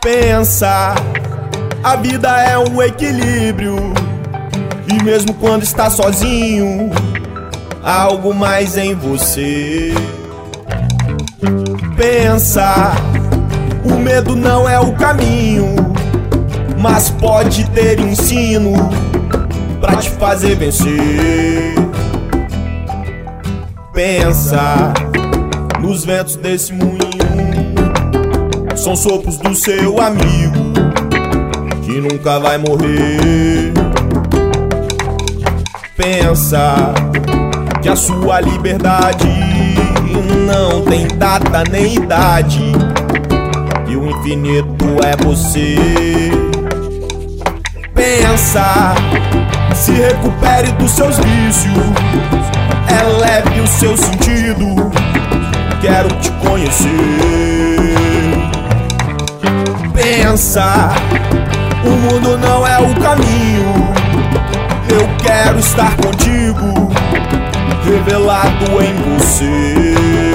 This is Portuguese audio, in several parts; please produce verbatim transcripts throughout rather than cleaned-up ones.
Pensa, a vida é um equilíbrio, e mesmo quando está sozinho, há algo mais em você. Pensa, o medo não é o caminho, mas pode ter ensino pra te fazer vencer. Pensa, nos ventos desse moinho, são sopros do seu amigo que nunca vai morrer. Pensa que a sua liberdade não tem data nem idade, e o infinito é você. Pensa, se recupere dos seus vícios, eleve o seu sentido, quero te conhecer. Pensa, o mundo não é o caminho, eu quero estar contigo, revelado em você.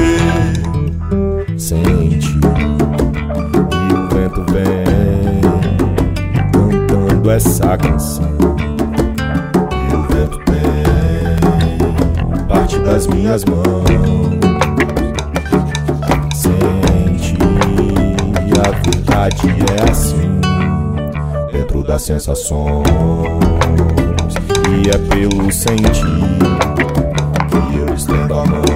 Sente que o vento vem cantando essa canção, e o vento tem parte das minhas mãos. Sente, a verdade é assim, dentro das sensações, e é pelo sentir que eu estendo a mão.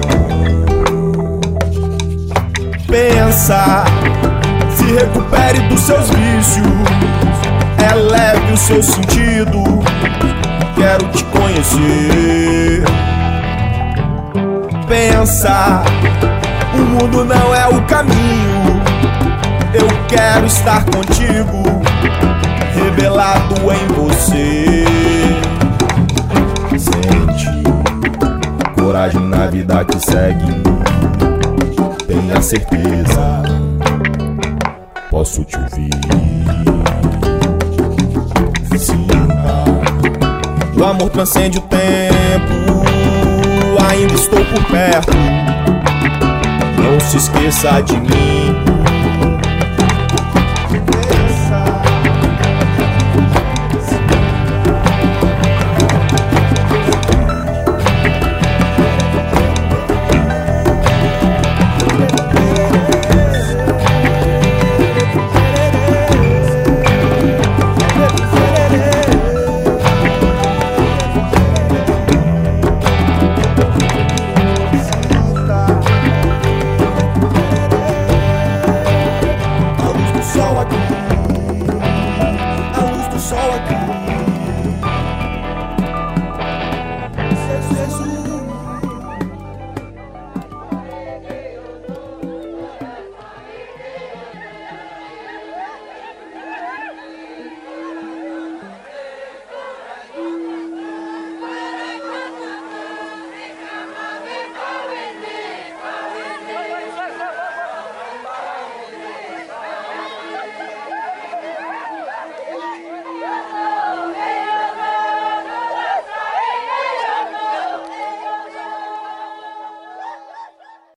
Pensa, se recupere dos seus vícios, eleve o seu sentido, quero te conhecer. Pensa, o mundo não é o caminho, eu quero estar contigo, revelado em você. Sente, coragem na vida que segue, tenha certeza, posso te ouvir. Sinta, o amor transcende o tempo, ainda estou por perto, não se esqueça de mim.